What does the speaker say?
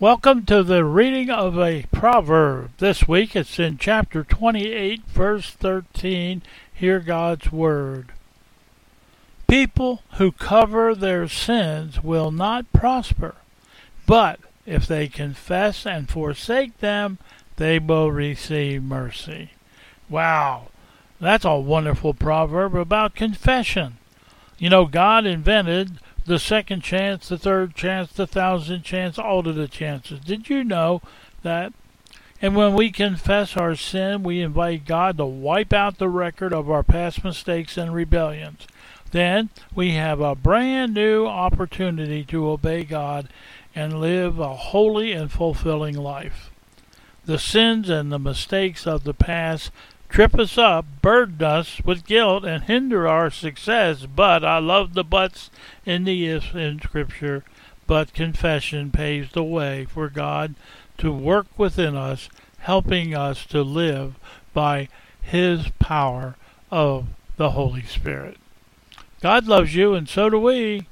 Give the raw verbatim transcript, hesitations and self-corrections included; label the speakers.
Speaker 1: Welcome to the reading of a proverb. This week it's in chapter twenty-eight, verse thirteen. Hear God's word. People who cover their sins will not prosper, but if they confess and forsake them, they will receive mercy. Wow, that's a wonderful proverb about confession. You know, God invented the second chance, the third chance, the thousand chance, all of the chances. Did you know that? And when we confess our sin, we invite God to wipe out the record of our past mistakes and rebellions. Then we have a brand new opportunity to obey God and live a holy and fulfilling life. The sins and the mistakes of the past trip us up, burden us with guilt, and hinder our success. But I love the buts in the ifs in Scripture. But confession paves the way for God to work within us, helping us to live by His power of the Holy Spirit. God loves you, and so do we.